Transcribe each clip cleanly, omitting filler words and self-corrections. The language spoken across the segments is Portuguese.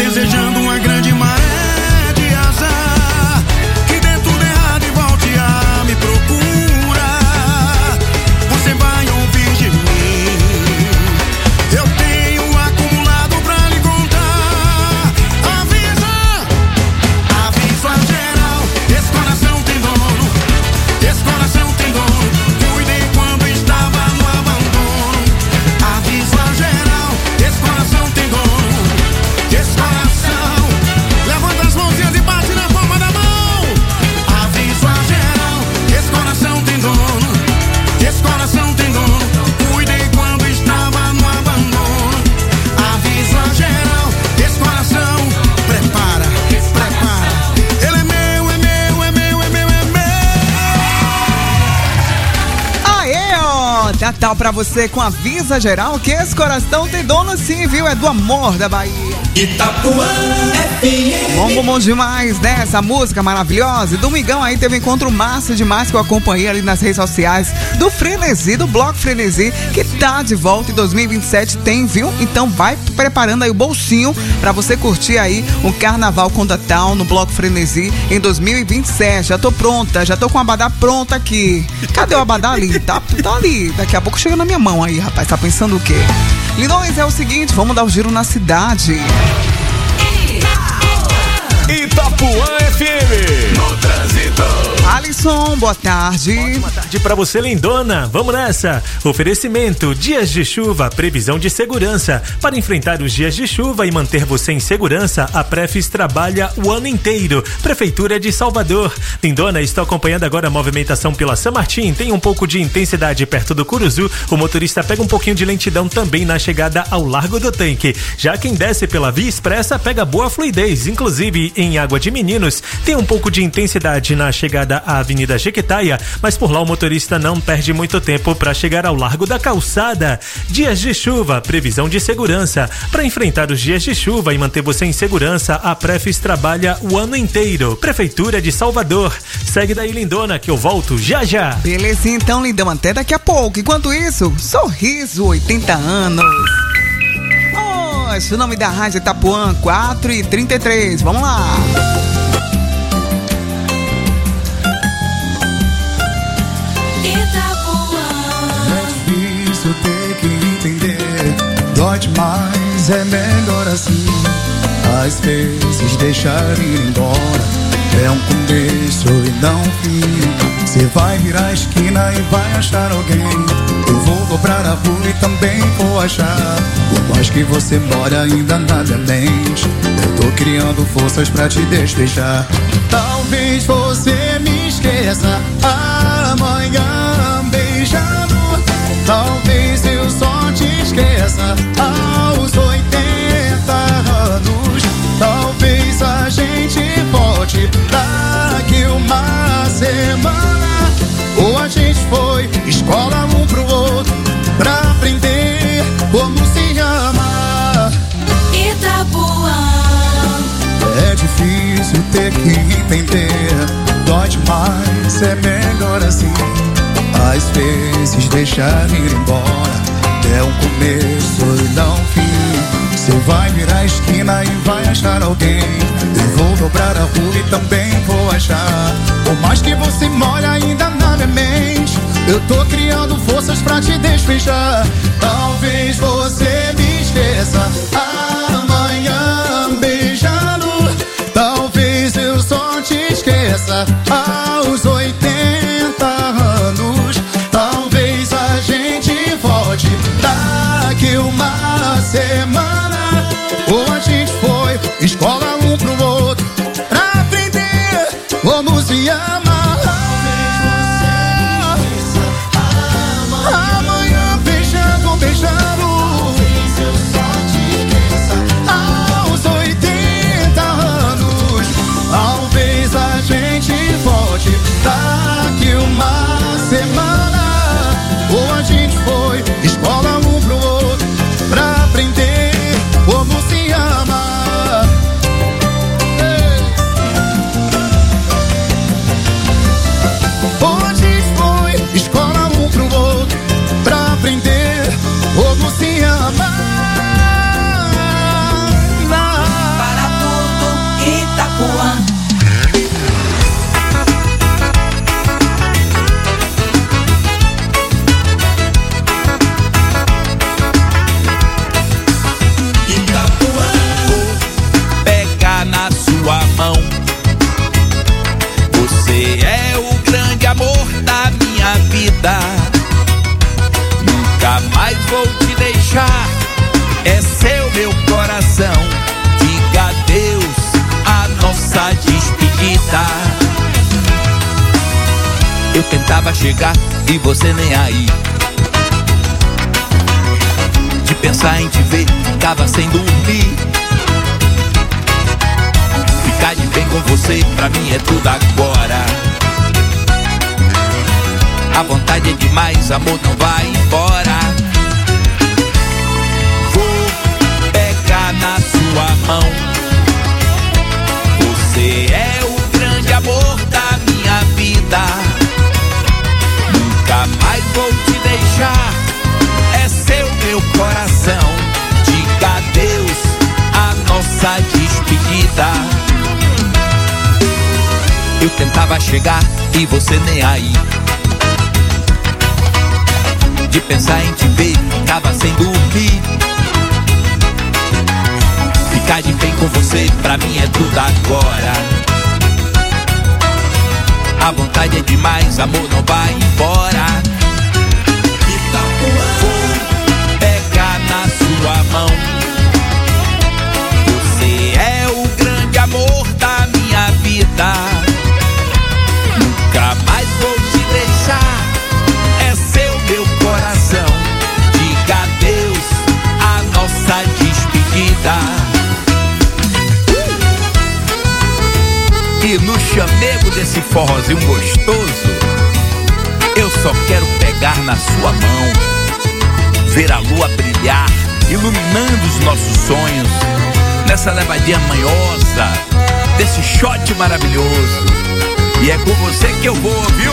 desejando uma grande maré de azar, que dê tudo errado e volte a me procurar. Você vai ouvir de mim, eu tenho acumulado pra lhe contar. Aviso a geral, esse coração tem dono, esse coração tem dono. Cuidei quando estava no abandono. Aviso a geral, esse coração tem dono, esse coração. Levanta as mãozinhas e bate na palma da mão. Aviso a geral, esse coração tem dono, esse coração tem dono. Cuidei quando estava no abandono. Aviso a geral, esse coração. Prepara, prepara. Ele é meu, é meu, é meu, é meu, é meu. Aê, ó, Natal pra você com Avisa Geral, que esse coração tem dono sim, viu? É do amor da Bahia. Itapuã FM. Bom demais, né? Essa música maravilhosa. E domingão aí teve um encontro massa demais que eu acompanhei ali nas redes sociais do Frenesi, do Bloco Frenesi, que tá de volta em 2027, tem, viu? Então vai preparando aí o bolsinho pra você curtir aí o Carnaval Condatal no Bloco Frenesi em 2027. Já tô pronta, já tô com o abadá pronta aqui. Cadê o abadá ali? Tá ali. Daqui a pouco chega na minha mão aí, rapaz. Tá pensando o quê? Lindões, é o seguinte, vamos dar um giro na cidade. Itapuã FM. No trânsito. Alisson, boa tarde. Ótima tarde pra você, lindona. Vamos nessa. Oferecimento: dias de chuva, previsão de segurança. Para enfrentar os dias de chuva e manter você em segurança, a Prefis trabalha o ano inteiro. Prefeitura de Salvador. Lindona, estou acompanhando agora a movimentação pela São Martim. Tem um pouco de intensidade perto do Curuzu. O motorista pega um pouquinho de lentidão também na chegada ao Largo do Tanque. Já quem desce pela Via Expressa pega boa fluidez, inclusive em Água de Meninos. Tem um pouco de intensidade na chegada à Avenida Jequitaia, mas por lá o motorista não perde muito tempo para chegar ao Largo da Calçada. Dias de chuva, previsão de segurança. Para enfrentar os dias de chuva e manter você em segurança, a Prefis trabalha o ano inteiro. Prefeitura de Salvador. Segue daí, lindona, que eu volto já já. Beleza, então, lindão, até daqui a pouco. Enquanto isso, Sorriso, 80 anos. O nome da rádio é Itapuã, 4h33. Vamos lá. É difícil ter que entender, dói demais, é melhor assim. Às vezes deixar ir embora é um começo e não um fim. Você vai virar a esquina e vai achar alguém. Eu vou dobrar a rua e também vou achar. Por mais que você mora, ainda nada mente. Eu tô criando forças pra te despejar. Talvez você me esqueça amanhã beijando. Talvez eu só te esqueça aos 80 anos. Talvez a gente volte daqui uma semana. Ou a gente foi escola um pro outro pra aprender como se ama. Itapuã. É difícil ter que entender, dói demais, é melhor assim. Às vezes deixar ir embora é um começo e não um fim. Você vai virar a esquina e vai achar alguém. Eu vou dobrar a rua e também vou achar. Por mais que você molha, ainda na minha mente. Eu tô criando forças pra te despejar. Talvez você me esqueça amanhã beijando. Talvez eu só te esqueça aos 80 anos. Talvez a gente volte daqui uma semana. Ou a gente foi escola um pro outro pra aprender como se ama. Amanhã beijando, beijando. Talvez eu só te esqueça aos 80 anos. Talvez a gente volte daqui uma semana. Ou a gente foi escola um pro outro pra aprender como se ama. mais vou te deixar. É seu meu coração. Diga adeus à nossa despedida. Eu tentava chegar e você nem aí. De pensar em te ver, ficava sem dormir. Ficar de bem com você, pra mim é tudo agora. A vontade é demais, amor, não vai embora. Vou pegar na sua mão. Você é o grande amor da minha vida. Nunca mais vou te deixar. É seu meu coração. Diga adeus à nossa despedida. Eu tentava chegar e você nem aí. De pensar em te ver, ficava sem dormir. Ficar de bem com você, pra mim é tudo agora. A vontade é demais, amor, não vai embora. Vou pegar na sua mão. Você é o grande amor da minha vida. Nunca mais vou te deixar. É seu meu coração. Diga adeus à nossa despedida. E no chamego desse forrozinho gostoso, eu só quero pegar na sua mão, ver a lua brilhar, iluminando os nossos sonhos, nessa levadinha manhosa, desse shot maravilhoso. E é com você que eu vou, viu?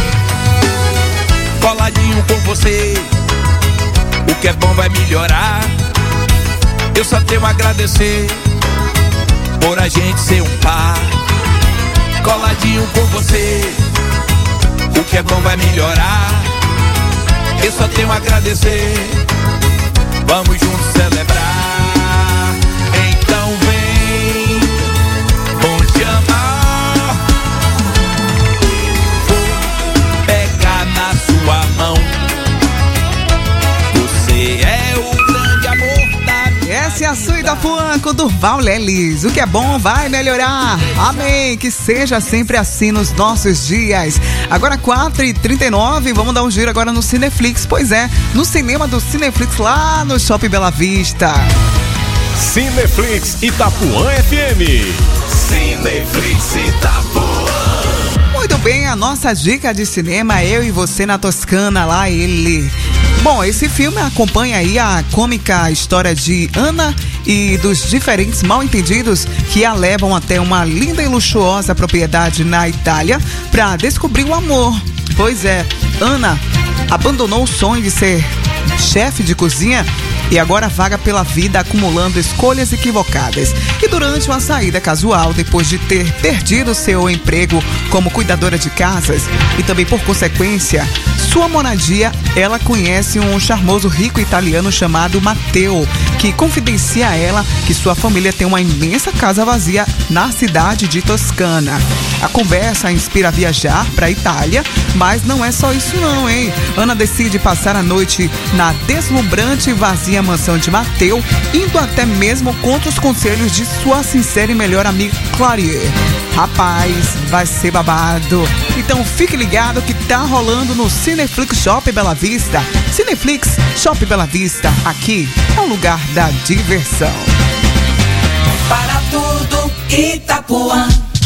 Coladinho com você, o que é bom vai melhorar. Eu só tenho a agradecer por a gente ser um par. Coladinho com você, o que é bom vai melhorar. Eu só tenho a agradecer. Vamos juntos celebrar. Então vem, vou te amar. Vou pegar na sua mão. Você é o grande amor da minha Essa é a sua Itapuã com Durval Lelis. O que é bom vai melhorar. Amém. Que seja sempre assim nos nossos dias. Agora 4h39, vamos dar um giro agora no Cineflix. Pois é, no cinema do Cineflix lá no Shopping Bela Vista. Cineflix Itapuã FM. Cineflix Itapuã. Muito bem, a nossa dica de cinema, Eu e Você na Toscana, lá ele. Bom, esse filme acompanha aí a cômica história de Ana e dos diferentes mal-entendidos que a levam até uma linda e luxuosa propriedade na Itália para descobrir o amor. Pois é, Ana abandonou o sonho de ser chefe de cozinha e agora vaga pela vida acumulando escolhas equivocadas. E durante uma saída casual, depois de ter perdido seu emprego como cuidadora de casas e também por consequência sua moradia, ela conhece um charmoso rico italiano chamado Matteo, que confidencia a ela que sua família tem uma imensa casa vazia na cidade de Toscana. A conversa a inspira a viajar para a Itália, mas não é só isso não, hein? Ana decide passar a noite na deslumbrante e vazia mansão de Matteo, indo até mesmo contra os conselhos de sua sincera e melhor amiga Claire. Rapaz, vai ser babado. Então fique ligado que tá rolando no Cineflix Shopping Bela Vista. Cineflix Shopping Bela Vista, aqui é o lugar da diversão. Para tudo Itapuã.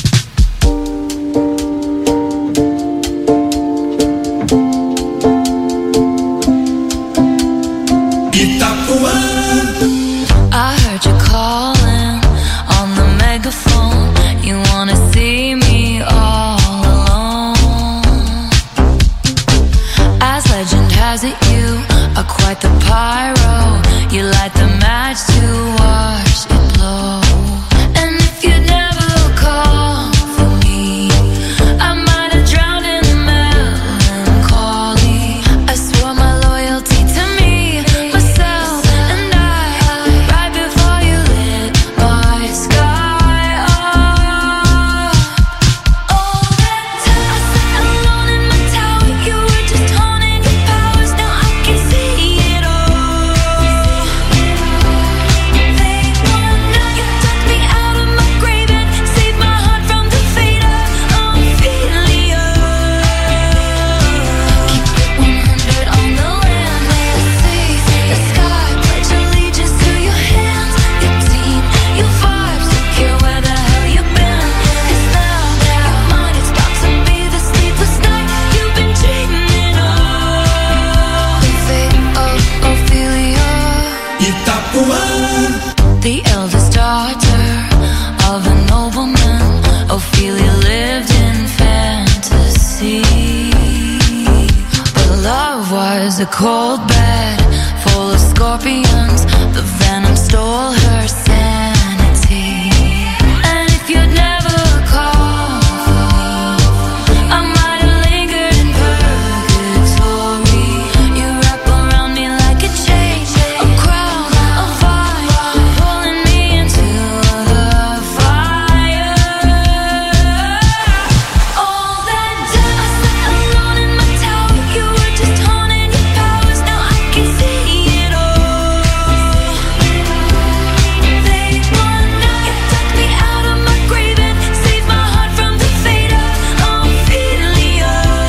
I heard you calling on the megaphone. You wanna see me all alone. As legend has it, you are quite the pyro. You light the match to watch it blow. And if you never call a cold bed full of scorpions. The venom stole her sanity. And if you'd never called for me, I might have lingered in purgatory. You wrap around me like a chain, a crown, a fire, pulling me into the fire. All that time I sat alone in my tower, you were just honing your powers. Now I can see it all. They want now, you took me out of my grave and saved my heart from the fate of Ophelia.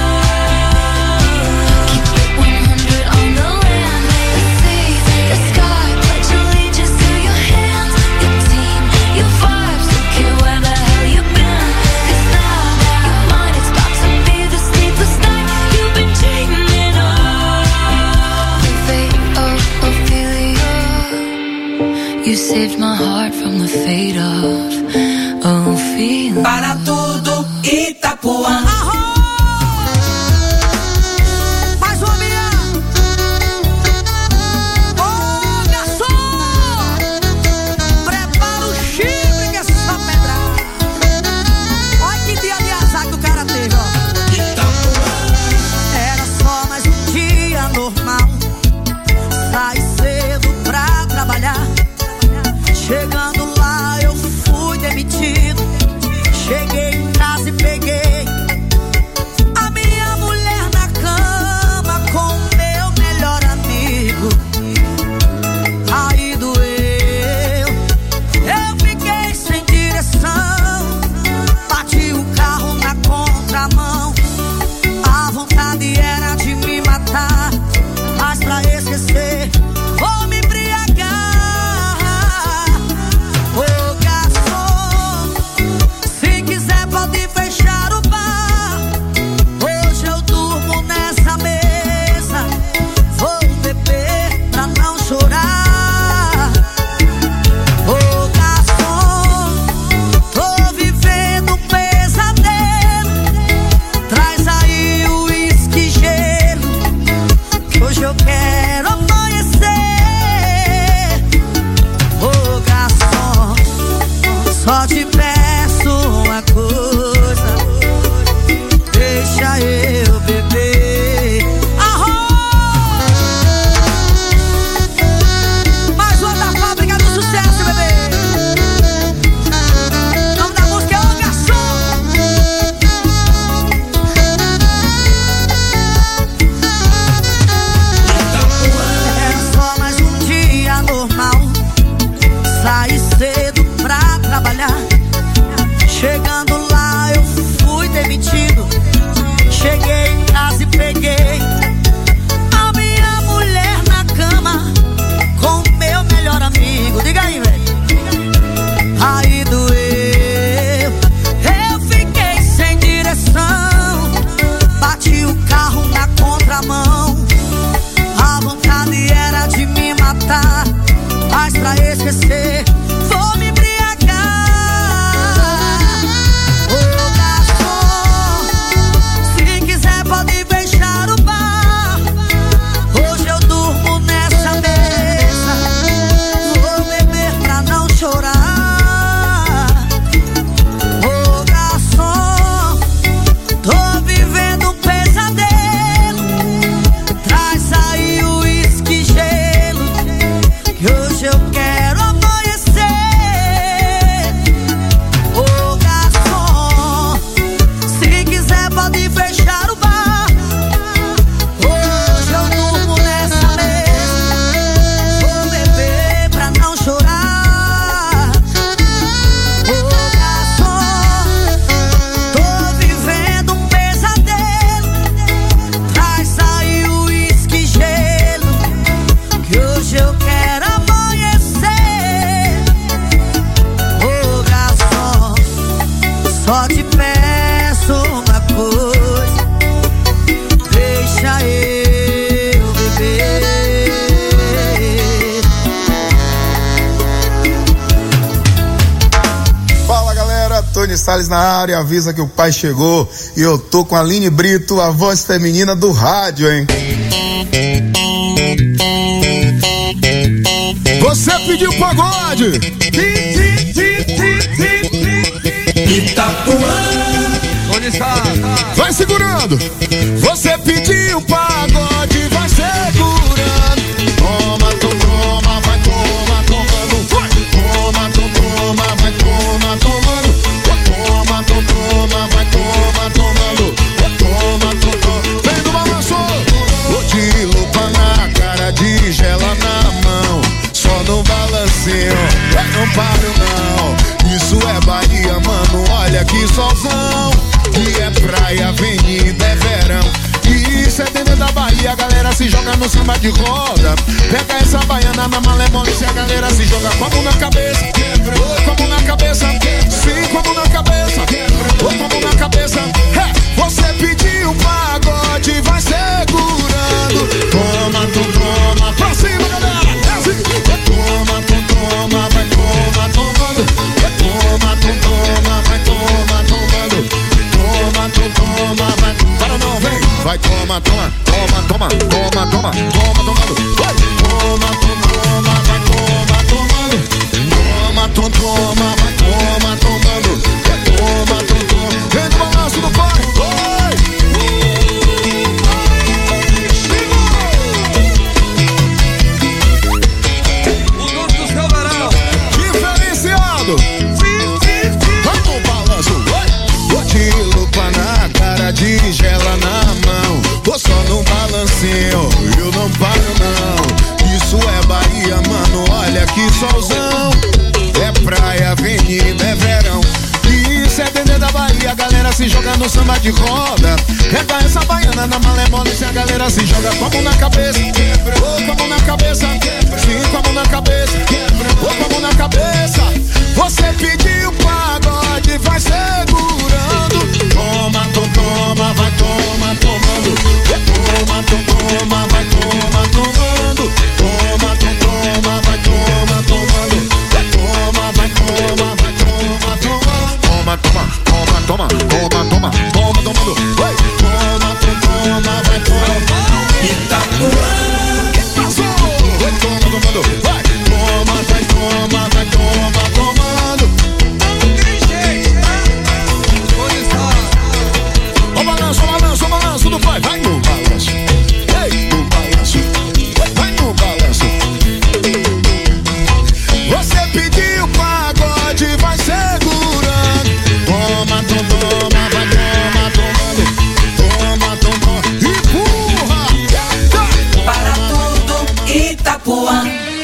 Keep it 100 on the land, the sea, the sky. Pledge allegiance to your hands, your team, your vibes. Don't care where the hell you've been, 'cause now you're mine. It's about to be the sleepless night you've been dreaming of. The fate of Ophelia. You saved my heart from the fate of Ophelia. Para tudo Itapuã. Mais uma minha. Ô, garçom, prepara o chifre que essa pedrada. Olha que dia de azar que o cara teve, ó. Era só mais um dia normal. Saí cedo pra trabalhar. Chegando lá eu fui demitido. Cheguei em casa e peguei a minha mulher na cama com o meu melhor amigo. Aí doeu, eu fiquei sem direção. Bati o carro na contramão. A vontade era de me matar, mas pra esquecer vou me embriagar. Ô garçom, se quiser pode fechar o bar. Hoje eu durmo nessa mesa. Vou beber pra não chorar. Ô garçom, tô vivendo um pesadelo. Traz aí o uísque e gelo, que hoje eu quero amanhecer. Ô garçom, só te peço uma coisa, deixa eu beber. Mais uma da fábrica do sucesso, bebê. O nome da música é Ô Garçom. Era só mais um dia normal. Saí cedo pra trabalhar. Chegando lá eu fui demitido. Cheguei em casa e peguei a minha mulher na cama com o meu melhor amigo. Diga aí, velho. Aí doeu, eu fiquei sem direção. Bati o carro na contramão. A vontade era de me matar, mas pra esquecer vou me embriagar. Ô garçom, se quiser pode fechar o bar. Hoje eu durmo nessa mesa. Vou beber pra não chorar. Ô garçom, tô vivendo um pesadelo. Traz aí o uísque e gelo, que hoje eu quero amanhecer. Ô garçom, se quiser pode fechar o bar. Hoje eu durmo nessa mesa. Vou beber pra não chorar. Ô garçom, tô vivendo um pesadelo. Traz aí o uísque e gelo, que hoje eu quero amanhecer. Ô garçom, só te peço uma coisa, deixa eu beber. Fala galera, Tony Salles na área, avisa que o pai chegou. E eu tô com a Aline Brito, a voz feminina do rádio, hein? Você pediu pagode! Itapuã. Vai segurando! Você pediu pagode, vai segurando. Toma, toma, vai toma, tomando. Toma, toma, vai toma, tomando. Toma, toma, vai toma, tomando. Toma, toma, vem do balanço. Vou de lupa na cara, de gela na mão. Só no balancinho, não paro não. Isso é Bahia, mano, olha que solzão. Que é praia, avenida, é verão. E isso é dentro da Bahia, a galera se joga no samba de roda. Pega essa baiana na malemolência, a galera se joga com a mão na cabeça. Com a mão na cabeça, sim, com a mão na cabeça. Com a mão na cabeça, você pediu pagode, vai segurando. Toma, tu toma, pra cima, galera. Toma, tu toma, vai toma, tomando. Toma, tu toma, vai toma, tomando. Toma, tu toma, vai, para não, vem. Vai, toma, toma, toma, toma, toma, toma, toma, tomando. Vai, toma, tu toma, vai, toma, tomando. Toma, tu toma, vai, toma, tomando. Toma, tu toma, vem do balanço do pai. O nome do seu varão diferenciado. Vai no balanço, vou de lupa na cara, de gela na mão. Tô só no balancinho, eu não paro não. Isso é Bahia, mano, olha que solzão. É praia, avenida, é verão. Isso é dentro da Bahia, a galera se joga no samba de roda. Pega essa baiana na malemolência, a galera se joga com a mão na cabeça. Com a mão na cabeça, sim, com a mão na cabeça. Com a mão na cabeça. Você pediu pagode, vai segurando. Toma, toma, vai toma, tomando. Toma, toma, vai toma, tomando. Toma, toma, vai toma, tomando. Toma, vai toma, vai toma, tomando. Toma, toma, toma, toma, toma, toma, toma, tomando. Vai, toma, toma, vai toma. Itapuã. Vai, toma, tomando. Vai, toma, vai toma, vai toma, tomando. O balanço, o balanço, o balanço do pai. Vai no balanço. Ei, no balanço. Vai no balanço. Você pediu pagode, vai segurando. Toma, toma, vai toma, tomando. Toma, toma, empurra. Para tudo, Itapuã.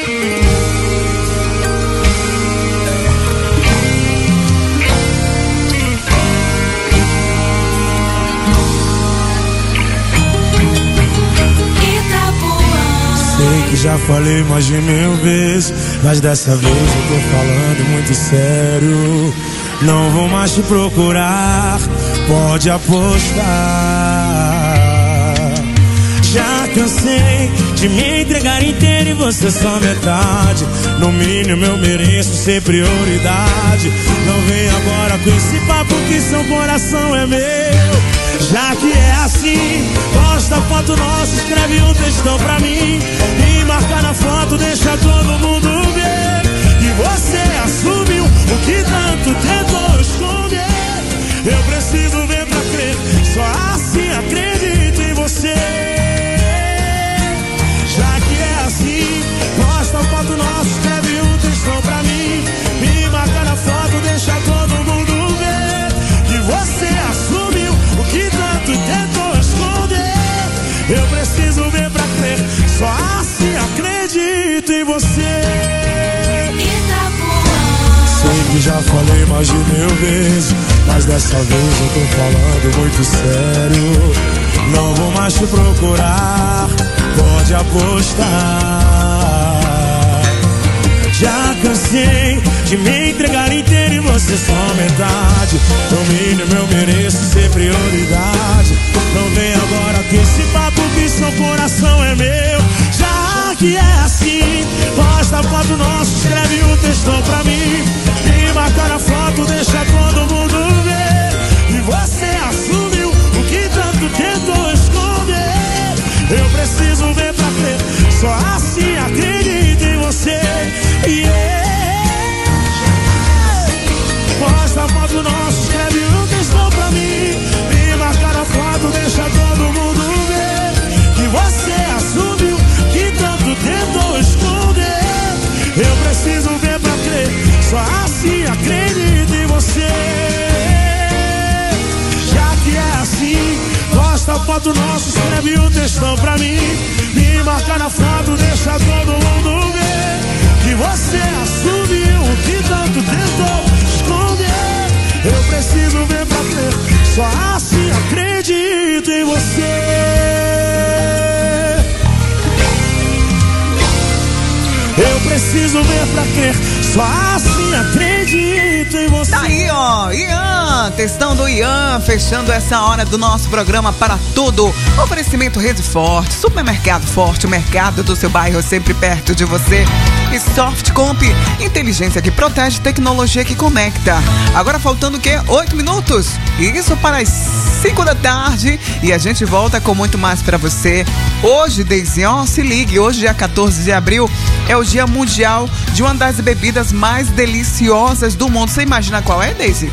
Sei que já falei mais de 1000 vezes, mas dessa vez eu tô falando muito sério. Não vou mais te procurar, pode apostar. Já cansei de me entregar inteiro e você só metade. No mínimo eu mereço ser prioridade. Não vem agora com esse papo que seu coração é meu. Já que é assim, posta foto nossa, escreve um textão pra mim e marca na foto, deixa todo mundo ver que você assumiu o que tanto tentou esconder. Eu preciso ver pra crer, só assim acredito em você. Já que é assim, posta foto nossa, escreve um textão pra mim e marca na foto, deixa todo mundo ver que você assumiu o que tanto tentou esconder. Eu preciso ver pra crer, só assim acredito em você. Sei que já falei mais de 1000 vezes, mas dessa vez eu tô falando muito sério. Não vou mais te procurar, pode apostar. Já cansei de me entregar inteiro e você só metade. No mínimo eu mereço ser prioridade. Não vem agora com esse papo que seu coração é meu. Já que é assim, posta a foto nossa, escreve um textão pra mim e marca na foto, deixa todo mundo Posta foto nossa, escreve um textão pra mim. Me marca na foto, deixa todo mundo ver que você assumiu, que tanto tentou esconder. Eu preciso ver pra crer, só assim acredito em você. Já que é assim, posta foto nossa, escreve um textão pra mim. Me marca na foto, deixa todo mundo ver que você assumiu, que tanto tentou esconder. Eu preciso ver pra crer, só assim acredito em você. Eu preciso ver pra crer, só assim acredito em você. Tá aí, ó, Ian, textão do Ian, fechando essa hora do nosso programa Para Tudo. Oferecimento Rede Forte, Supermercado Forte, o mercado do seu bairro sempre perto de você. E Softcomp, inteligência que protege, tecnologia que conecta. Agora faltando o quê? 8 minutos? Isso para as 5 da tarde. E a gente volta com muito mais pra você. Hoje, Deise, ó, se ligue, hoje dia 14 de abril é o Dia Mundial de uma das bebidas mais deliciosas do mundo. Você imagina qual é, Deise?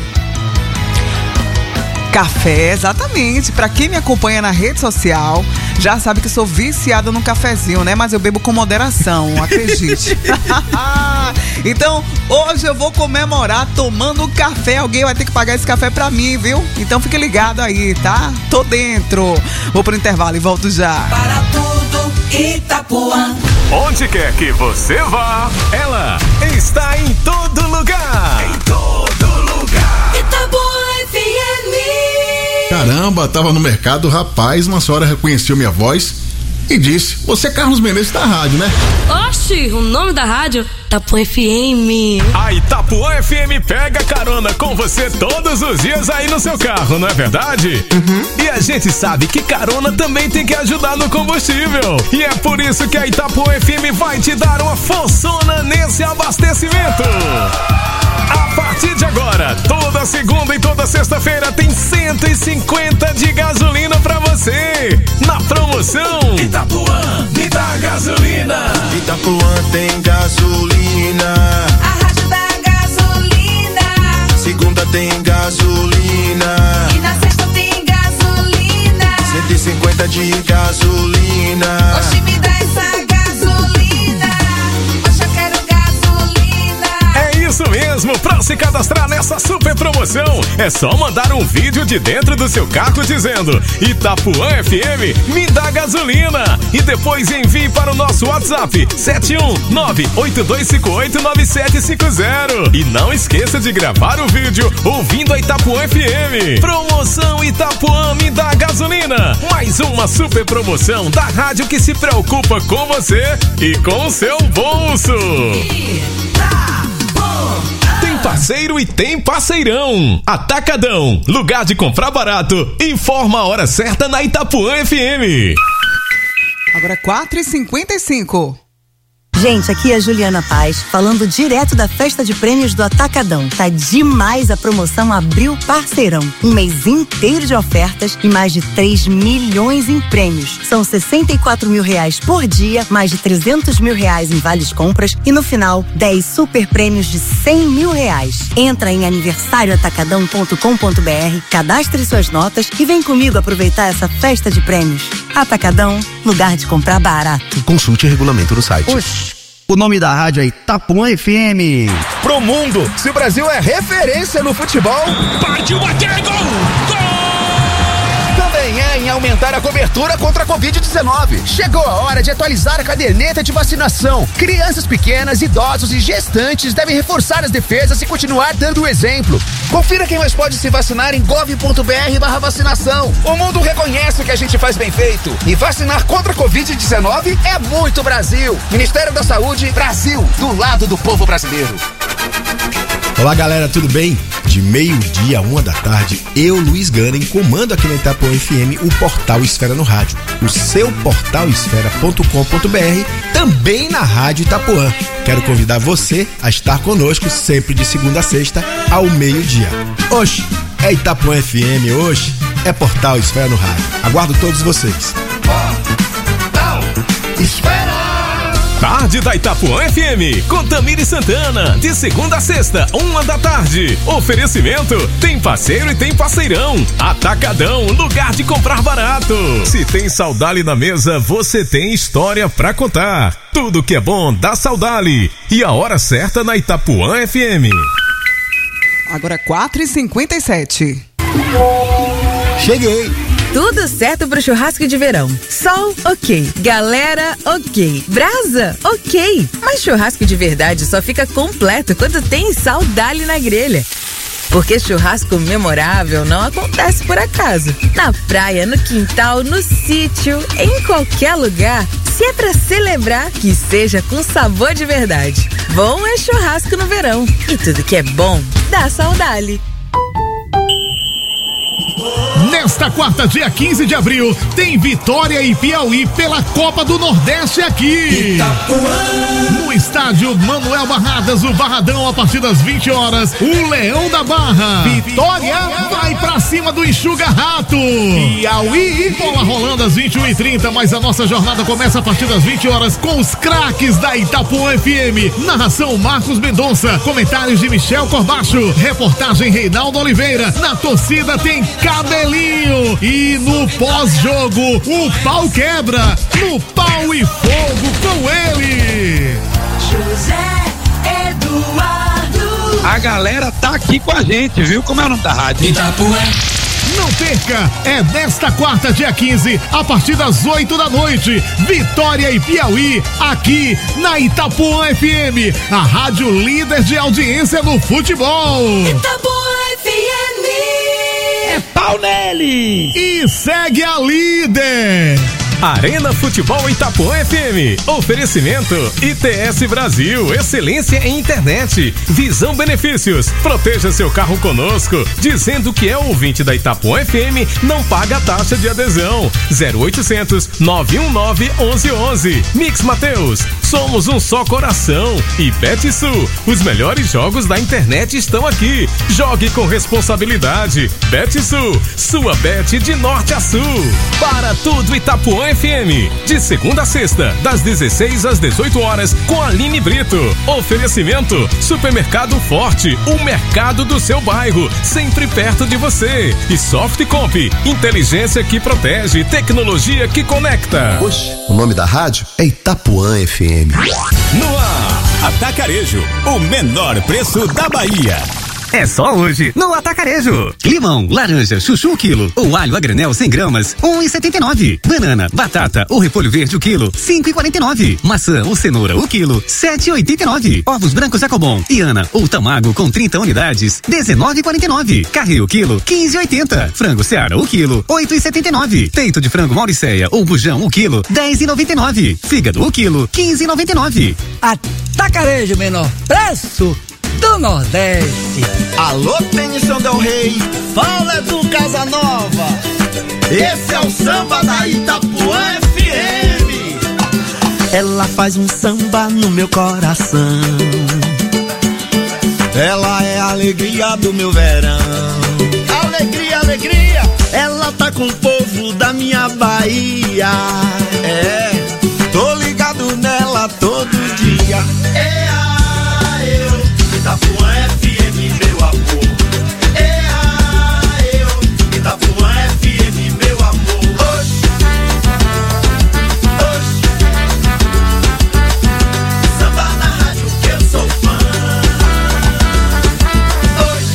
Café, exatamente. Pra quem me acompanha na rede social, já sabe que sou viciada no cafezinho, né? Mas eu bebo com moderação, acredite. Então, hoje eu vou comemorar tomando café. Alguém vai ter que pagar esse café pra mim, viu? Então fique ligado aí, tá? Tô dentro. Vou pro intervalo e volto já. Para tudo, Itapuã. Onde quer que você vá, ela está em todo lugar. Em todo lugar. Itapuã FM. Caramba, tava no mercado, rapaz, uma senhora reconheceu minha voz e disse: você é Carlos Menezes da rádio, né? Oxi, o nome da rádio? Itapuã FM. A Itapuã FM pega carona com você todos os dias aí no seu carro, não é verdade? E a gente sabe que carona também tem que ajudar no combustível. E é por isso que a Itapuã FM vai te dar uma forçona nesse abastecimento. A partir de agora, toda segunda e toda sexta-feira tem 150 de gasolina pra você. Na promoção Itapuã, me dá gasolina. Itapuã tem gasolina. A rádio da gasolina. Segunda tem gasolina. E na sexta tem gasolina. 150 de gasolina. Oxi, me dá essa gasolina. Oxi, eu quero gasolina. É isso mesmo, pra se cadastrar nessa super promoção, é só mandar um vídeo de dentro do seu carro dizendo: Itapuã FM, me dá gasolina. E depois envie para o nosso WhatsApp 71982589750. E não esqueça de gravar o vídeo ouvindo a Itapuã FM. Promoção Itapuã, me dá gasolina. Mais uma super promoção da rádio que se preocupa com você e com o seu bolso. Tem parceiro e tem parceirão. Atacadão, lugar de comprar barato. Informa a hora certa na Itapuã FM. Agora 4h55. Gente, aqui é a Juliana Paz, falando direto da festa de prêmios do Atacadão. Tá demais a promoção Abril Parceirão. Um mês inteiro de ofertas e mais de 3 milhões em prêmios. São 64 mil reais por dia, mais de 300 mil reais em vales compras e no final, 10 super prêmios de 100 mil reais. Entra em aniversarioatacadão.com.br, cadastre suas notas e vem comigo aproveitar essa festa de prêmios. Atacadão, lugar de comprar barato. Consulte o regulamento no site. O nome da rádio é Itapuã FM. Pro mundo, se o Brasil é referência no futebol, partiu bater, gol! Também é em aumentar a cobertura contra a Covid-19. Chegou a hora de atualizar a caderneta de vacinação. Crianças pequenas, idosos e gestantes devem reforçar as defesas e continuar dando o exemplo. Confira quem mais pode se vacinar em gov.br/vacinação. O mundo reconhece o que a gente faz bem feito. E vacinar contra a Covid-19 é muito Brasil. Ministério da Saúde, Brasil, do lado do povo brasileiro. Olá galera, tudo bem? De meio-dia a 1 da tarde, eu, Luiz Ganem, comando aqui na Itapuã FM o portal Esfera no Rádio. O seu portal esfera.com.br, também na Rádio Itapuã. Quero convidar você a estar conosco sempre de segunda a sexta ao meio-dia. Oxe, é Itapuã FM, hoje é portal Esfera no Rádio. Aguardo todos vocês. Portal Esfera. Tarde da Itapuã FM, com Tamiri Santana, de segunda a sexta, 1h. Oferecimento, tem parceiro e tem parceirão. Atacadão, lugar de comprar barato. Se tem Saudali na mesa, você tem história pra contar. Tudo que é bom dá Saudali. E a hora certa na Itapuã FM. Agora 4h57. Cheguei. Tudo certo pro churrasco de verão. Sol, ok. Galera, ok. Brasa, ok. Mas churrasco de verdade só fica completo quando tem Saudali na grelha. Porque churrasco memorável não acontece por acaso. Na praia, no quintal, no sítio, em qualquer lugar. Se é pra celebrar, que seja com sabor de verdade. Bom é churrasco no verão. E tudo que é bom, dá Saudali. Nesta quarta, dia 15 de abril, tem Vitória e Piauí pela Copa do Nordeste aqui. No estádio Manuel Barradas, o Barradão, a partir das 20 horas, o Leão da Barra. Vitória vai pra cima do Enxuga Rato. Piauí, bola rolando às 21h30, mas a nossa jornada começa a partir das 20 horas com os craques da Itapuã FM. Narração Marcos Mendonça, comentários de Michel Corbacho, reportagem Reinaldo Oliveira. Na torcida tem Cabelinho. E no pós-jogo, o pau quebra. No pau e fogo com ele, José Eduardo. A galera tá aqui com a gente, viu? Como é o nome da rádio? Itapuã. Não perca, é nesta quarta, dia 15, a partir das 8h. Vitória e Piauí, aqui na Itapuã FM, a rádio líder de audiência no futebol. Itapuã FM. É pau nele! E segue a líder. Arena Futebol Itapuã FM. Oferecimento ITS Brasil, excelência em internet. Visão Benefícios. Proteja seu carro conosco. Dizendo que é ouvinte da Itapuã FM, não paga a taxa de adesão. 0800 919 1111. Mix Mateus. Somos um só coração. E Betsul. Os melhores jogos da internet estão aqui. Jogue com responsabilidade. Betsul. Sua bet de norte a sul. Para tudo Itapuã FM, de segunda a sexta, das 16 às 18 horas, com Aline Brito. Oferecimento: Supermercado Forte, o mercado do seu bairro, sempre perto de você. E Softcomp, inteligência que protege, tecnologia que conecta. Oxe, o nome da rádio é Itapuã FM. No ar, Atacarejo, o menor preço da Bahia. É só hoje, no Atacarejo. Limão, laranja, chuchu o quilo. Ou alho a granel 100 gramas, 1,79. Banana, batata ou repolho verde o quilo, 5,49. Maçã ou cenoura o quilo, 7,89. Ovos brancos Jacobon, Iana ou Tamago com 30 unidades, 19,49. Carré o quilo, 15,80. Frango Seara o quilo, 8,79. Peito de frango Mauricéia ou bujão o quilo, 10,99. Fígado o quilo, 15,99. Atacarejo, menor preço do Nordeste. Alô, Tênis Del Rey, fala do Casanova. Esse é o samba da Itapuã FM. Ela faz um samba no meu coração. Ela é a alegria do meu verão. Alegria, alegria. Ela tá com o povo da minha Bahia. É, tô ligado nela todo dia. Itapuã FM, meu amor. Itapuã FM, meu amor. Oxi, oxi. Samba na rádio que eu sou fã. Oxi,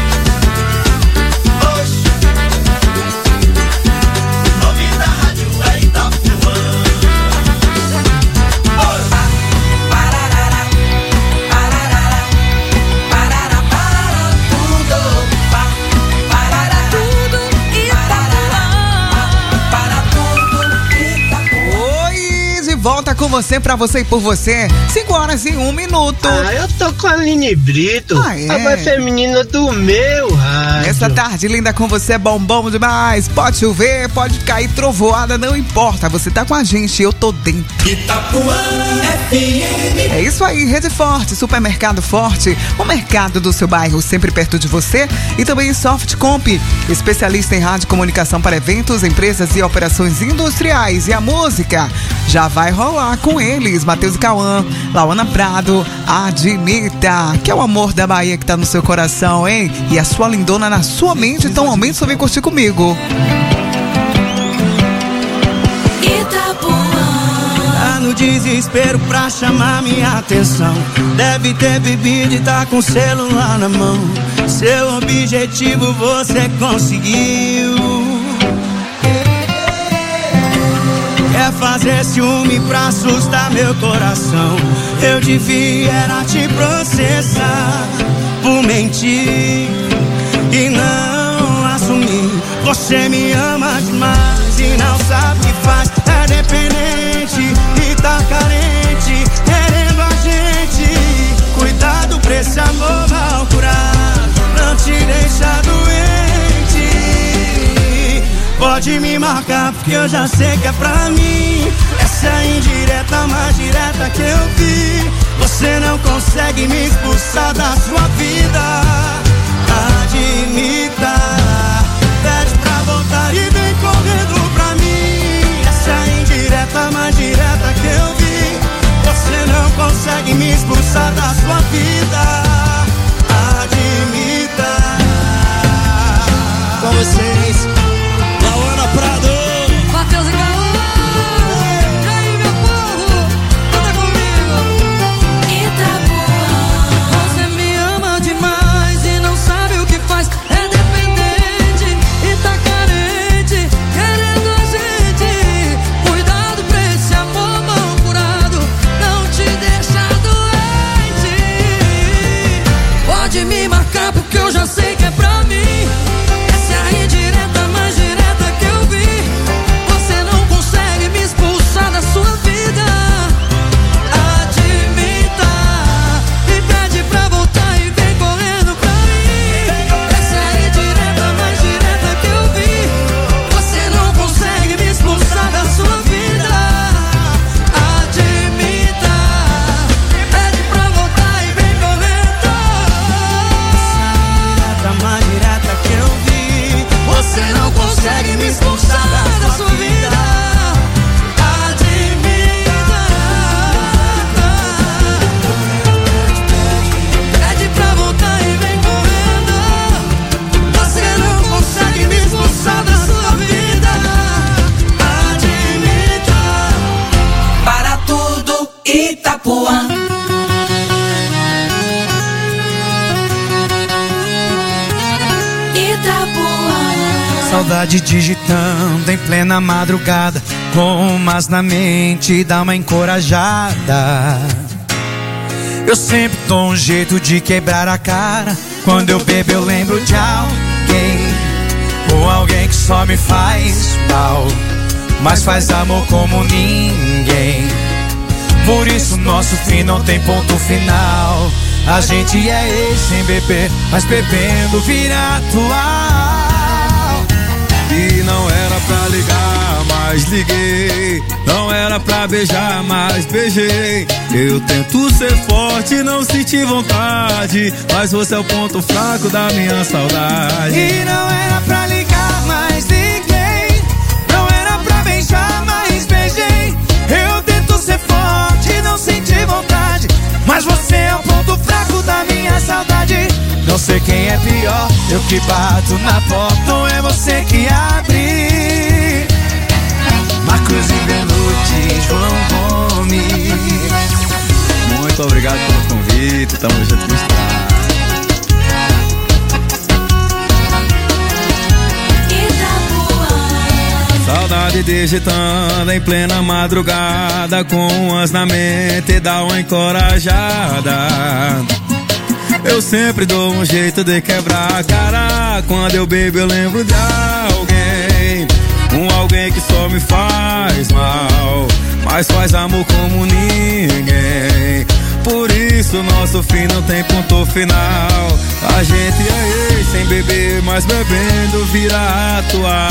oxi. O nome da rádio é Itapuã. Volta com você, pra você e por você. 5h01. Ah, eu tô com a Aline Brito, é? a voz feminina do meu rádio. rádio. Essa tarde linda com você é bom demais. Pode chover, pode cair trovoada, não importa. Você tá com a gente, eu tô dentro. Itapuã FM. É isso aí, Rede Forte, Supermercado Forte, o mercado do seu bairro sempre perto de você. E também Softcomp, especialista em rádio e comunicação para eventos, empresas e operações industriais. E a música já vai rolar com eles, Matheus e Cauã, Lauana Prado, Admita, que é o amor da Bahia que tá no seu coração, hein? E a sua lindona na sua mente, então aumenta só vem curtir comigo. Tá no desespero pra chamar minha atenção. Deve ter bebido e tá com o celular na mão. Seu objetivo você conseguiu. Quer fazer ciúme pra assustar meu coração. Eu devia era te processar por mentir e não assumir. Você me ama demais e não sabe o que faz. É dependente e tá carente, querendo a gente. Cuidado pra esse amor mal curado, não te deixa doente. Pode me marcar porque eu já sei que é pra mim. Essa é a indireta mais direta que eu vi. Você não consegue me expulsar da sua vida. Admita, pede pra voltar e vem correndo pra mim. Essa é a indireta mais direta que eu vi. Você não consegue me expulsar da sua vida. Admita. Com vocês, Lauana Prado, Matheus e Cauã. E aí, meu povo, canta comigo. Itapuã. Você me ama demais e não sabe o que faz. É dependente e tá carente, querendo a gente. Cuidado pra esse amor mal curado, não te deixa doente. Pode me marcar porque eu já sei que é pra mim. Essa é a indireta mais direta que eu vi. Você não consegue me expulsar da sua vida. Admita e pede pra voltar e vem correndo pra mim. Essa é a indireta mais direta que eu vi. Você não consegue me expulsar da sua vida. Admita, pede pra voltar e vem correndo. a mais direta que eu vi. Você não consegue me expulsar da sua vida. Pede pra voltar e vem correndo. Você não consegue me expulsar da sua vida. Admita. Para tudo, Itapuã. Saudade digitando em plena madrugada, com umas na mente, dá uma encorajada. Eu sempre dou um jeito de quebrar a cara. Quando eu bebo eu lembro de alguém, ou alguém que só me faz mal, mas faz amor como ninguém. Por isso nosso fim não tem ponto final. A gente é ex sem beber, mas bebendo vira atual. E não era pra ligar, mas liguei. Não era pra beijar, mas beijei. Eu tento ser forte, não senti vontade, mas você é o ponto fraco da minha saudade. E não era pra ligar, mas liguei. Não era pra beijar, mas beijei. Eu tento ser forte, não senti vontade, mas você é o ponto fraco da minha saudade. Não sei quem é pior, eu que bato na porta ou é você que abre. Marcos e Benuti, João Gomes. Muito obrigado pelo convite, tamo junto com Saudade digitando em plena madrugada, com umas na mente, dá uma encorajada. Eu sempre dou um jeito de quebrar a cara. Quando eu bebo eu lembro de alguém, alguém que só me faz mal, mas faz amor como ninguém. Por isso nosso fim não tem ponto final. A gente é ex sem beber, beber, mas bebendo vira atual.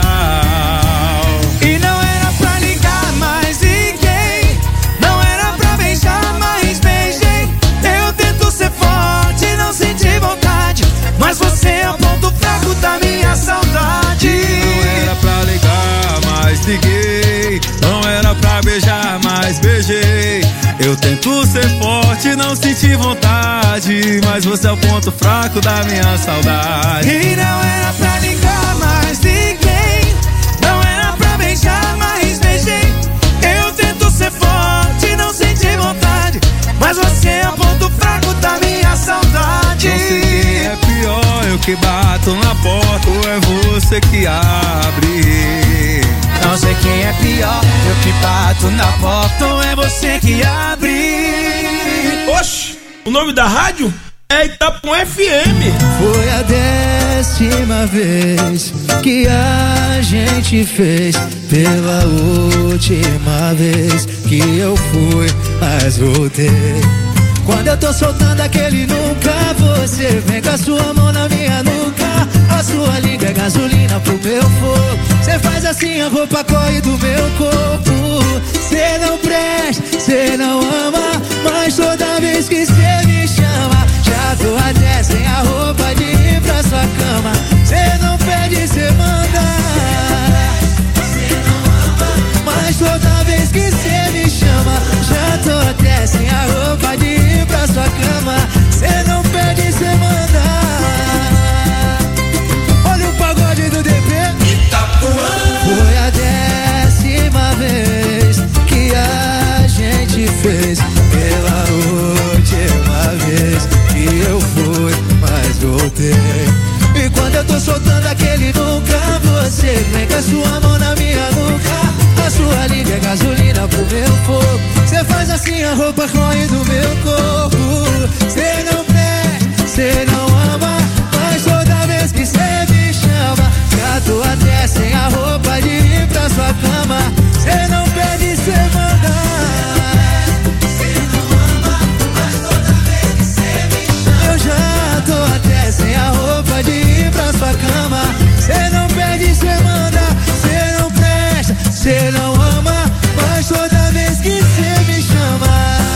E não era pra ligar mais ninguém, não era pra beijar, mas beijei. Eu tento ser forte, não senti vontade, mas você é o ponto fraco da minha saudade. Não era pra ligar, mas liguei. Não era pra beijar, mas beijei. Eu tento ser forte, não senti vontade, mas você é o ponto fraco da minha saudade. E não era pra ligar mais ninguém, não era pra beijar, mas beijei. Eu tento ser forte, não senti vontade, mas você é o ponto fraco da minha saudade. Não sei quem é pior, eu que bato na porta ou é você que abre? Não sei quem é pior, eu que bato na porta ou é você que abre? Oxi, o nome da rádio é Itapuã FM. Foi a 10ª vez que a gente fez, pela última vez que eu fui, mas voltei. Quando eu tô soltando aquele nunca, você vem com a sua mão na minha nuca. A sua língua é gasolina pro meu fogo. Cê faz assim, a roupa corre do meu corpo. Cê não presta, cê não ama, mas toda vez que cê me chama, já tô até sem a roupa de ir pra sua cama. Cê não pede, cê manda. Cê não ama, mas toda vez que cê me chama, já tô até sem a roupa de ir pra sua cama. Cê não pede, cê manda. Olha o pagode do DP. Itapuã. Foi a 10ª vez que a gente fez, pela última vez que eu fui, mas voltei. E quando eu tô soltando aquele nunca, você vem com a sua mão na minha nuca. A sua língua é gasolina pro meu fogo. Cê faz assim, a roupa corre do meu corpo. Cê não presta, cê não ama, mas toda vez que cê me chama, já tô até sem a roupa de ir pra sua cama. Cê não pede, cê manda. Cê não ama, mas toda vez que cê me chama, eu já tô até sem a roupa de ir pra sua cama. Cê não pede, cê manda. Cê não presta, cê não ama, mas toda vez que cê me chama,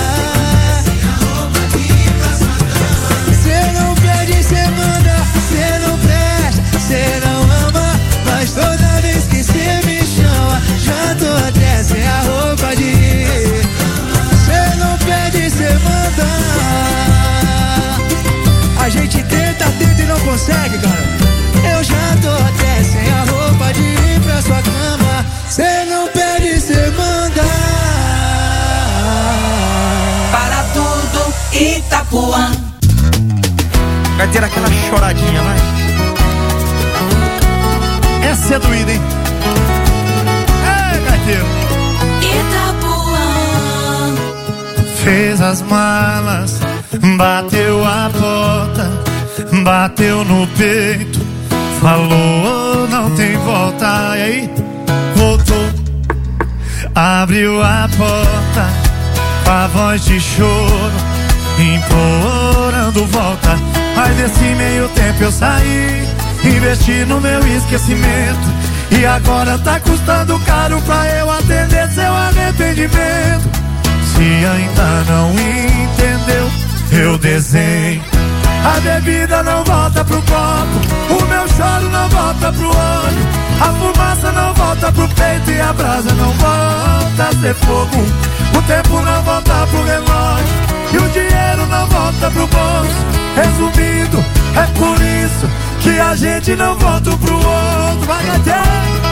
cê não pede, cê manda. Cê não presta, cê não ama, mas toda vez que cê me chama, já tô até sem a roupa de ir. Cê não pede, cê manda. A gente tenta e não consegue, cara. Eu já tô até sem a roupa de ir pra sua cama. Cê não pede, cê manda. Para tudo, Itapuã. Vai ter aquela choradinha, vai. Essa é doída, hein? É, gaiteiro. Itapuã. Fez as malas, bateu a porta, bateu no peito, falou não tem volta. E aí, voltou, abriu a porta, com a voz de choro, implorando volta. Mas nesse meio tempo eu saí, investi no meu esquecimento, e agora tá custando caro pra eu atender seu arrependimento. Se ainda não entendeu, eu desenho. A bebida não volta pro copo, o meu choro não volta pro olho, a fumaça não volta pro peito e a brasa não volta a ser fogo. O tempo não volta pro relógio e o dinheiro não volta pro bolso. Resumindo, é por isso que a gente não volta pro outro. Vai, gaiteiro!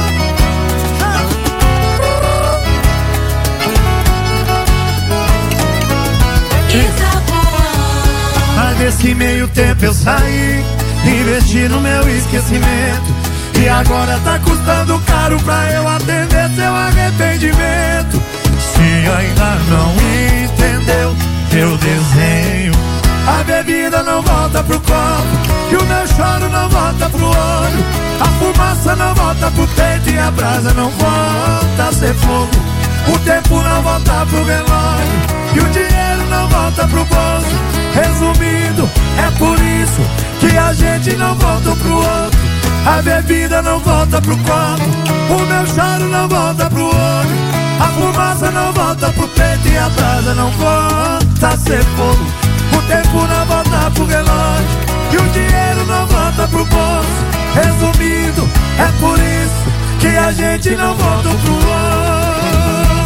Mas nesse meio tempo eu saí, investi no meu esquecimento, e agora tá custando caro pra eu atender seu arrependimento. Se ainda não entendeu, eu desenho. A bebida não volta pro copo e o meu choro não volta pro olho, a fumaça não volta pro peito e a brasa não volta a ser fogo. O tempo não volta pro relógio e o dinheiro não volta pro bolso. Resumindo, é por isso que a gente não volta pro outro. A bebida não volta pro copo, o meu choro não volta pro olho, a fumaça não volta pro peito e a brasa não volta a ser fogo. O tempo não volta pro relógio e o dinheiro não volta pro bolso. Resumindo, é por isso que a gente não volta pro outro.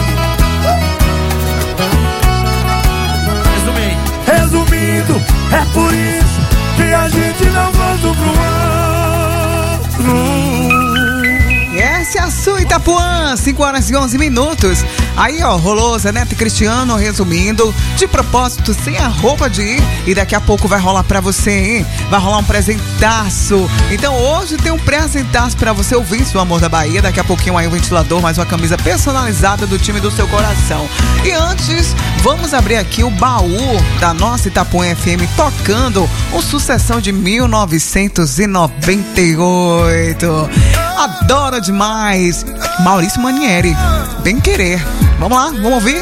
Resumindo, é por isso que a gente não volta pro outro. Essa é a sua Itapuã, 5 horas e 11 minutos. Aí, ó, rolou Zé Neto e Cristiano, resumindo, de propósito, sem a roupa de ir. E daqui a pouco vai rolar pra você, hein? Vai rolar um presentaço. Então hoje tem um presentaço pra você ouvir, seu amor da Bahia. Daqui a pouquinho aí um ventilador, mais uma camisa personalizada do time do seu coração. E antes, vamos abrir aqui o baú da nossa Itapuã FM, tocando uma sucessão de 1998. Adoro demais. Maurício Manieri, Bem Querer. Vamos lá, vamos ouvir?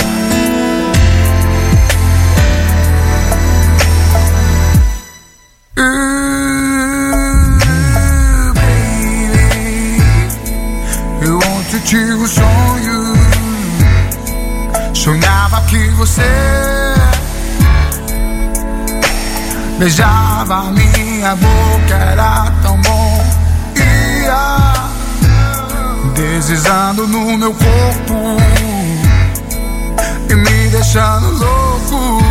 Eu ontem tive um sonho. Sonhava que você beijava minha boca, era tão bom. Ia deslizando no meu corpo e me deixando louco.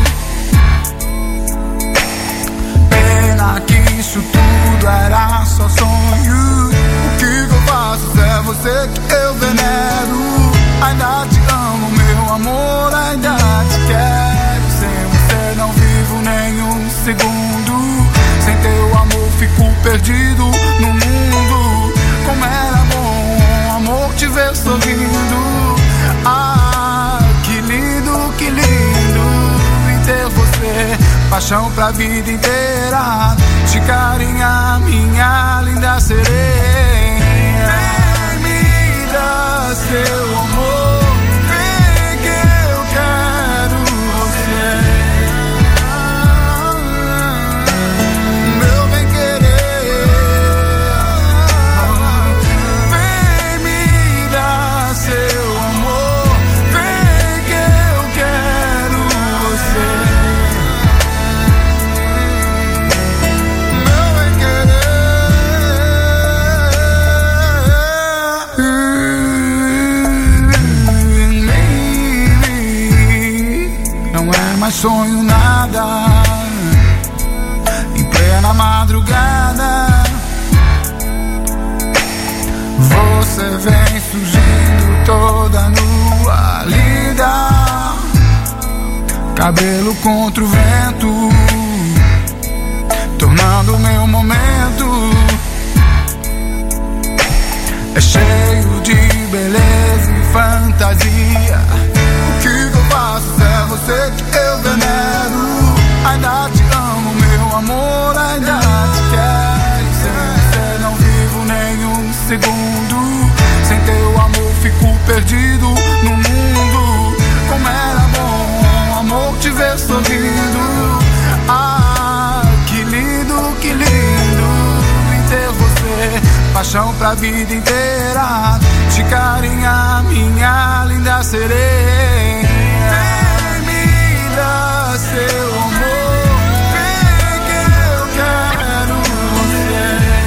Pena que isso tudo era só sonho. O que eu faço é você que eu venero. Ainda te amo, meu amor, ainda te quero. Sem você não vivo nenhum segundo. Sem teu amor fico perdido no mundo. Como era bom, amor, te ver sorrindo. Ah, que lindo em ter você. Paixão pra vida inteira. Te carinhar, minha linda sereia. Vem me dar seu amor. Vem que eu quero você. Meu bem querer. Vem me dar seu amor. Vem que eu quero você. Mas sonho nada. Em plena madrugada você vem surgindo toda nua, linda. Cabelo contra o vento, tornando meu momento. É cheio de beleza e fantasia. O que eu faço é você que eu venero. Ainda te amo, meu amor, ainda te quero. Sem você não vivo nenhum segundo. Sem teu amor fico perdido no mundo. Como era bom, amor, te ver sorrindo. Ah, que lindo em ter você. Paixão pra vida inteira. Te carinhar, minha linda sereia. Vem me dar seu amor. Vem que eu quero você.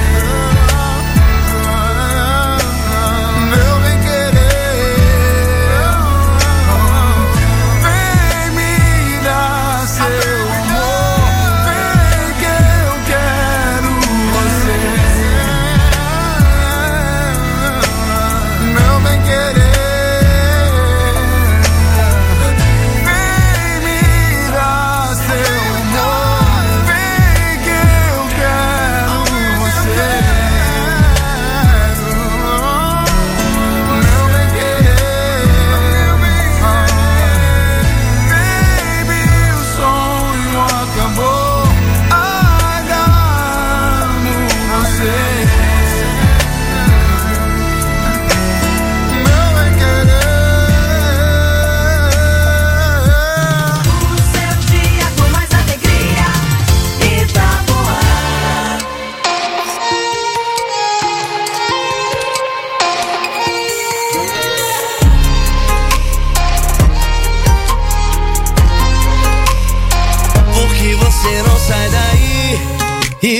Meu bem querer. Vem me dar seu amor. Vem que eu quero você. Meu bem querer.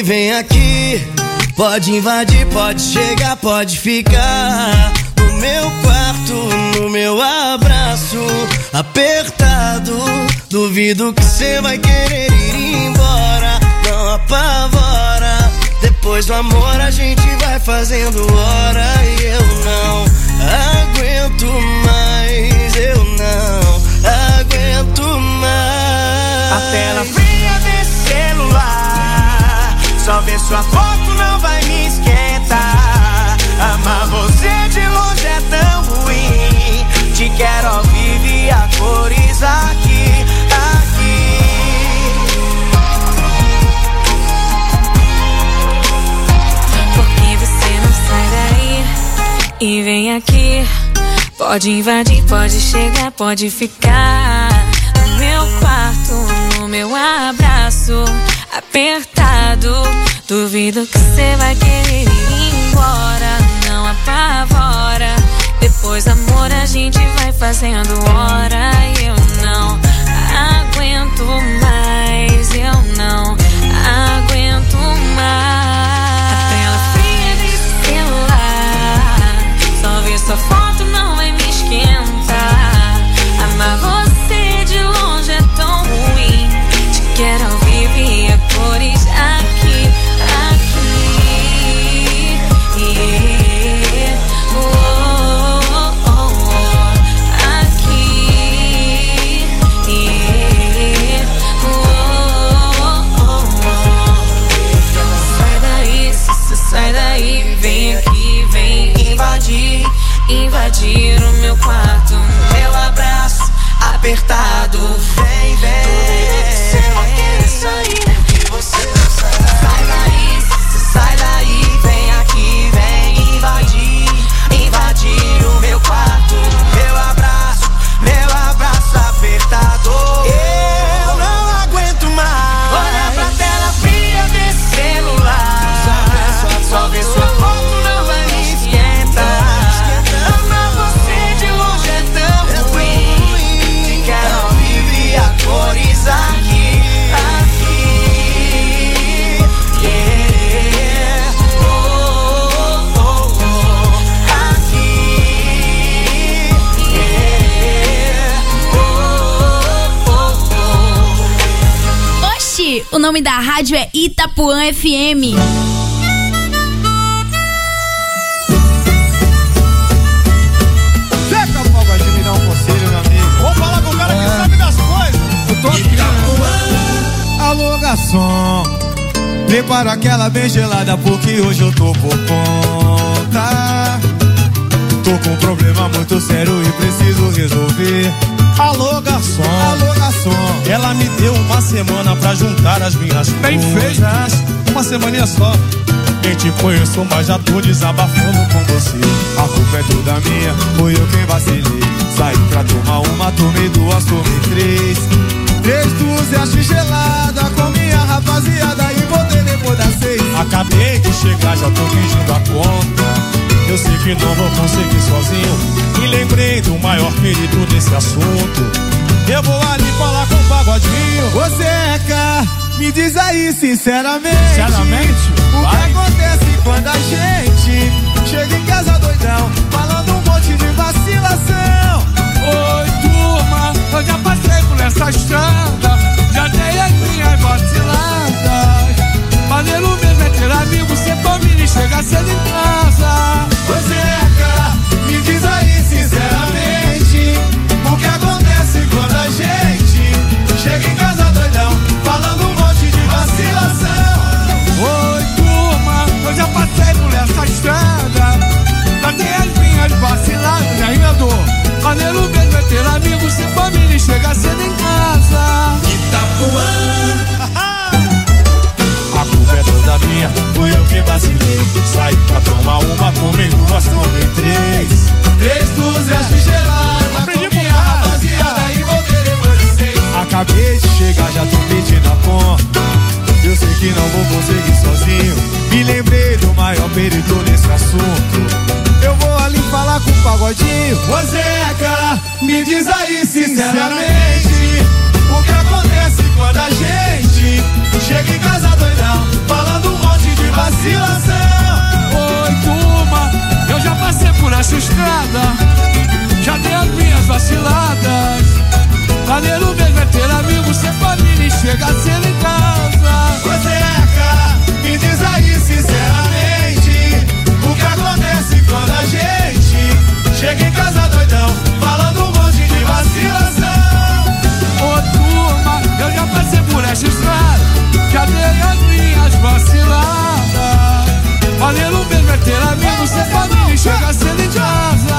E vem aqui, pode invadir, pode chegar, pode ficar no meu quarto, no meu abraço apertado. Duvido que cê vai querer ir embora, não apavora. Depois do amor a gente vai fazendo hora e eu não aguento mais, eu não aguento mais. A tela fria desse celular, só ver sua foto não vai me esquentar. Amar você de longe é tão ruim, te quero ao vivo e a cores aqui, aqui. Porque você não sai daí e vem aqui. Pode invadir, pode chegar, pode ficar no meu quarto, no meu abraço apertado. Duvido que você vai querer ir embora, não apavora. Depois amor a gente vai fazendo hora e eu não aguento mais, eu não aguento mais. A tela fria desse celular, só ver sua foto não vai me esquentar. Amar você de longe é tão ruim, te quero ao vivo e a cores aqui, aqui. Yeah. Oh, oh, oh. Aqui. Yeah. Oh, oh, oh. Sai daí, sai daí, vem aqui, vem invadir, invadir o meu quarto, meu abraço apertado. Vem, vem, você vai querer sair, porque você não sai daí, sai daí, vem aqui, vem invadir, invadir o meu quarto, meu abraço apertado. Eu não aguento mais, olha pra tela fria desse celular, só ver sua foto não vai me esquentar. Amar você de longe é tão ruim, te quero ao vivo e a cores aqui, aqui. Yeah. Oh, oh, oh. Aqui. Yeah. Oh, oh, oh. Oxi, o nome da rádio é Itapuã FM. Zeca Fogo de me dar um conselho, meu amigo. Vou falar com o cara que sabe das coisas. Eu tô aqui. Alô, garçom, prepara aquela bem gelada porque hoje eu tô por conta. Tô com um problema muito sério e preciso resolver. Alô, garçom, ela me deu uma semana pra juntar as minhas coisas. Uma semaninha só. Nem te conheço, mas já tô desabafando com você. A culpa é toda minha, foi eu quem vacilei. Saí pra tomar uma, tomei duas, tomei três. 3 dúzias gelada com minha rapaziada e voltei depois das 6. Acabei de chegar, já tô pedindo a conta. Eu sei que não vou conseguir sozinho e lembrei do maior perito desse assunto. Eu vou ali falar com o Pagodinho. Ô Zeca, me diz aí sinceramente, o que acontece quando a gente chega em casa doidão, falando um monte de vacilação. Oi, turma, eu já passei por essa estrada, já dei as minhas vaciladas. Maneiro mesmo é ter amigo, sem família e chegar cedo em casa. Ô Zeca, me diz aí sinceramente, o que acontece quando a gente chega em casa doidão, falando um monte de vacilação. Oi, turma, eu já passei por essa estrada, já dei as minhas vaciladas, ainda dou. Maneiro mesmo é ter amigo, sem família e chegar cedo em casa. Itapuã. A culpa é toda minha, fui eu que vacilei. Saí pra tomar uma, tomei duas, tomei 3 dúzias de gelada. Aprendi com minha rapaziada e voltei depois de 6. Acabei de chegar, já tô pedindo a conta. Eu sei que não vou conseguir sozinho, me lembrei do maior perito nesse assunto. Eu vou ali falar com o Pagodinho. Ô Zeca, me diz aí sinceramente, o que acontece quando a gente chega em casa doidão, falando um ter amigos, ser família e chegar cedo em casa.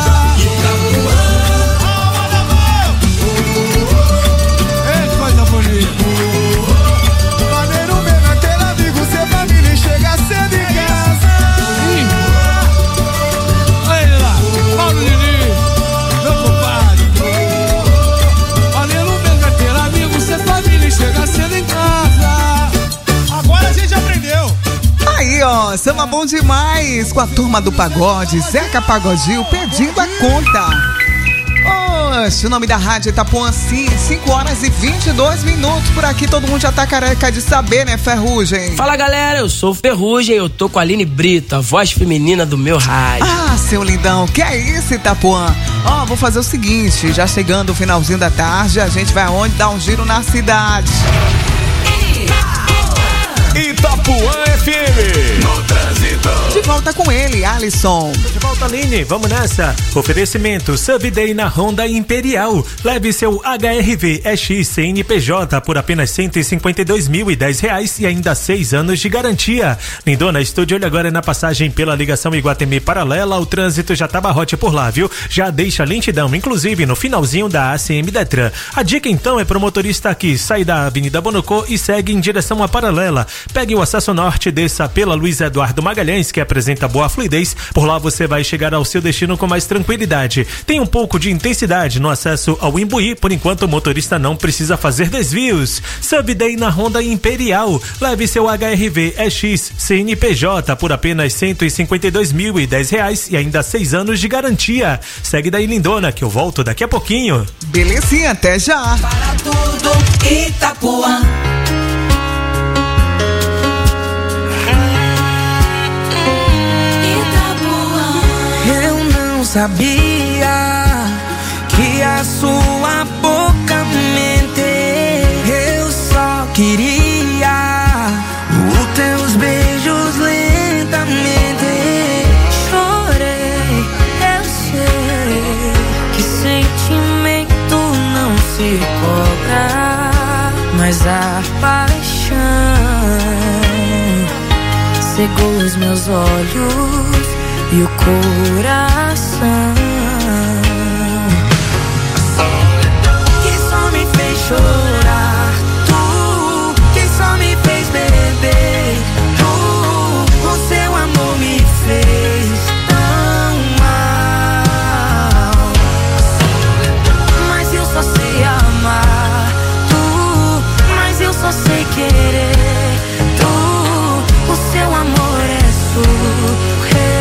Ei, coisa bonita. Maneiro mesmo é ter amigos, ser família e chegar cedo em casa. Olha lá, Paulo Diniz, meu compadre. Maneiro mesmo é ter amigos, ser família e chegar cedo em casa. Agora a gente aprendeu. Aí, ó, samba bom demais com a turma do pagode, Zeca Pagodinho pedindo a conta. Oxe, o nome da rádio Itapuã, sim, 5 horas e 22 minutos. Por aqui todo mundo já tá careca de saber, né, Ferrugem? Fala, galera, eu sou o Ferrugem, eu tô com a Aline Brito, a voz feminina do meu rádio. Ah, seu lindão, que é isso, Itapuã? Ó, vou fazer o seguinte, já chegando o finalzinho da tarde, a gente vai aonde? Dar um giro na cidade. Itapuã FM. No trânsito. De volta com ele, Alisson. De volta, Aline. Vamos nessa. Oferecimento Subday na Honda Imperial. Leve seu HRV EX CNPJ por apenas R$152.010 e ainda 6 anos de garantia. Lindona, estou de olho agora na passagem pela ligação Iguatemi paralela. O trânsito já tá barrote por lá, viu? Já deixa lentidão, inclusive no finalzinho da ACM Detran. A dica então é pro motorista que sai da Avenida Bonocô e segue em direção à paralela. Pegue o acesso norte, desça pela Luiz Eduardo Magalhães, que apresenta boa fluidez. Por lá você vai chegar ao seu destino com mais tranquilidade. Tem um pouco de intensidade no acesso ao Imbuí, por enquanto o motorista não precisa fazer desvios. Subday na Honda Imperial. Leve seu HRV EX CNPJ por apenas R$152.010 e ainda 6 anos de garantia. Segue daí, lindona, que eu volto daqui a pouquinho. Belezinha, até já. Para tudo, Itapuã. Sabia que a sua boca mente. Eu só queria os teus beijos lentamente. Chorei, eu sei que sentimento não se cobra, mas a paixão cegou os meus olhos e o coração. Que só me fez chorar, tu, que só me fez beber, tu, o seu amor me fez tão mal. Mas eu só sei amar, tu, mas eu só sei querer, tu, o seu amor é surreal.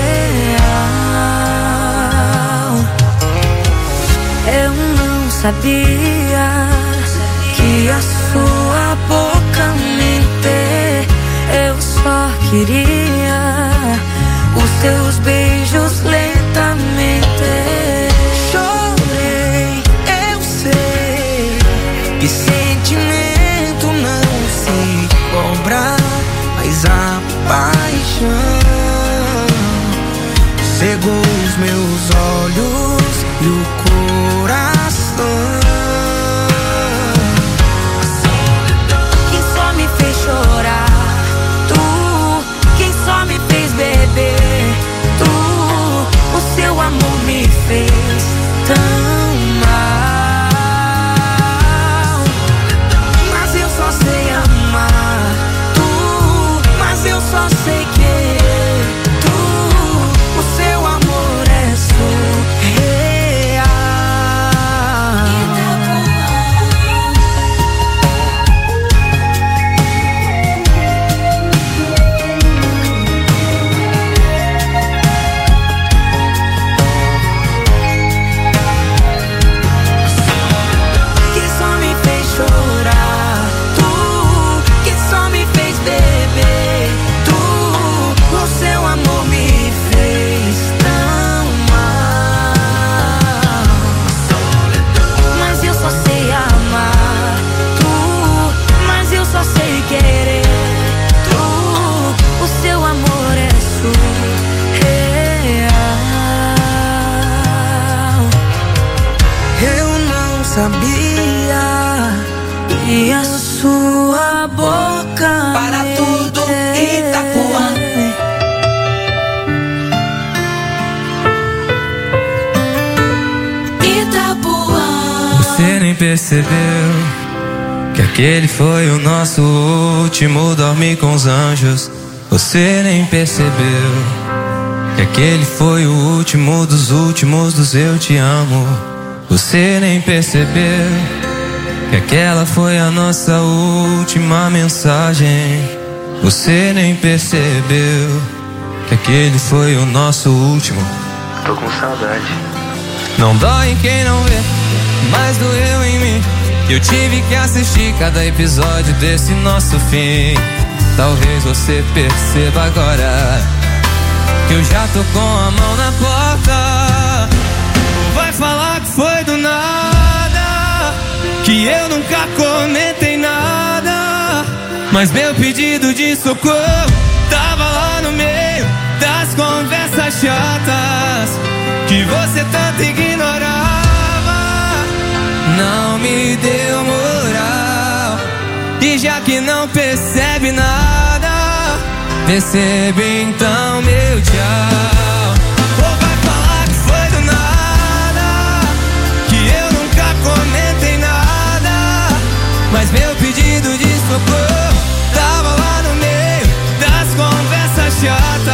Eu não sabia que a sua boca mente. Eu só queria os teus beijos lentamente. Chorei, eu sei que sentimento não se cobra, mas a paixão cegou os meus olhos e o coração. Quem só me fez chorar, tu, quem só me fez beber, tu, o seu amor me fez tão mal. Mas eu só sei amar, tu, mas eu só sei querer, tu, o seu amor é surreal. Que só me fez chorar, tu, que só me fez beber, tu, o seu amor me fez tão mal. Mas eu só sei amar, tu, mas eu só sei querer, tu, o seu amor é surreal. Eu não sabia E a sua boca Para tudo, Itapuã. nem percebeu que aquele foi o nosso último dormir com os anjos. Você nem percebeu que aquele foi o último dos eu te amo. Você nem percebeu que aquela foi a nossa última mensagem. Você nem percebeu que aquele foi o nosso último. Tô com saudade. Não dói em quem não vê, mas doeu em mim. Eu tive que assistir cada episódio desse nosso fim. Talvez você perceba agora que eu já tô com a mão na porta. Vai falar que foi do nada, que eu nunca comentei nada, mas meu pedido de socorro tava lá no meio das conversas chatas que você tanto ignorava. Não me deu moral, e já que não percebe nada, percebe então meu tchau. Ou vai falar que foi do nada, que eu nunca comentei nada, mas meu pedido de socorro tava lá no meio das conversas chatas